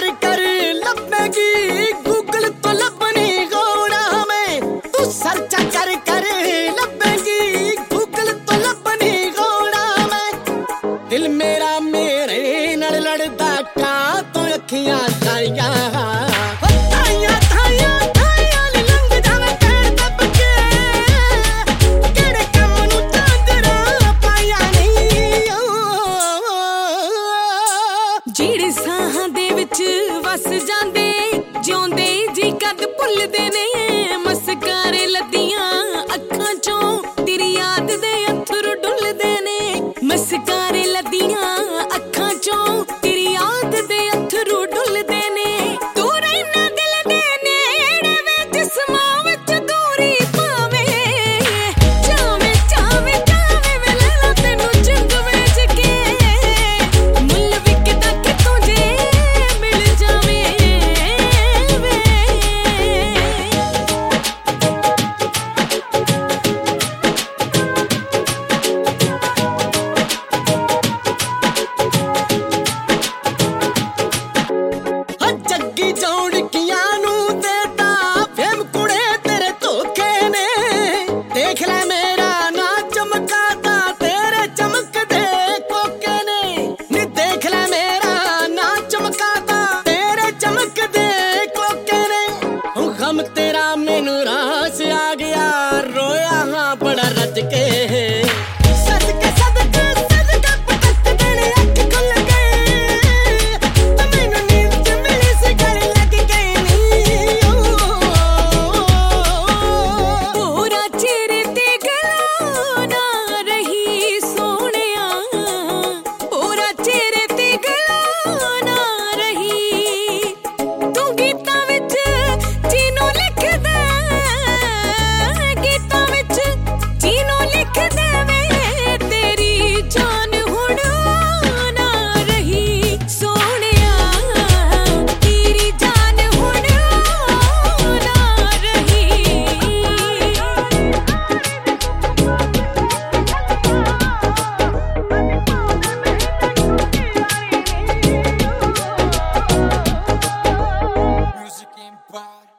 कर लपेगी गूगल तो लबनी घोड़ा में तू सर्च कर लपेगी गूगल तो लबनी घोड़ा में दिल मेरा मेरे नाल लड़दा का तो अखियां साइयां ਜਿਹੜੇ ਸਾਹਾਂ ਦੇ ਵਿੱਚ ਵਸ ਜਾਂਦੇ ਜਿਉਂਦੇ ਜੀ ਕਦ ਭੁੱਲਦੇ ਨੇ ਮਸਕਾਰੇ ਲੱਦੀਆਂ ਅੱਖਾਂ ਚੋਂ ਤੇਰੀ ਯਾਦ ਦੇ ਅੱਥਰੂ ਡੁੱਲਦੇ ਨੇ ਮਸਕਾਰੇ ਲੱਦੀਆਂ ਅੱਖਾਂ ਚੋਂ ਤੇਰੀ ਯਾਦ ਦੇ ਅੱਥਰੂ ਡੁੱਲਦੇ ਨੇ ਤੂੰ ਰਹਿਣਾ ਦਿਲ ਦੇ ਨੇੜੇ ਵੇ ਜਿਸਮਾਂ ਵਿੱਚ ਦੂਰੀ ਪਾਵੇ ਚਾਵੇਂ ਚਾਵੇਂ ਚਾਵੇਂ ਵੇ ਲੈ ਲਾ ਤੈਨੂੰ ਜਿੰਦ ਵੇਚ ਕੇ ਮੁੱਲ ਵਿਕਦਾ ਕਿਤੋਂ ਜੇ ਮਿਲ ਜਾਵੇ ਵੇ ਜੱਗੀ ਚੌੜਕੀਆਂ ਨੂੰ ਦੇਤਾ ਫੇਮ ਕੁੜੇ ਤੇਰੇ ਧੋਖੇ ਨੇ ਦੇਖ ਲੈ ਮੇਰਾ ਨਾ ਚਮਕਾਦਾ ਤੇਰੇ ਚਮਕਦੇ ਕੋਕੇ ਨੇ ਨੀ ਦੇਖ ਲੈ ਮੇਰਾ ਨਾ ਚਮਕਾਦਾ ਤੇਰੇ ਚਮਕਦੇ ਕੋਕੇ ਨੇ ਉਹ ਗਮ ਤੇਰਾ ਮੈਨੂੰ ਰਾਸ ਆ ਗਿਆ ਰੋਇਆ ਹਾਂ ਬੜਾ ਰੱਜ ਕੇ Music Empire.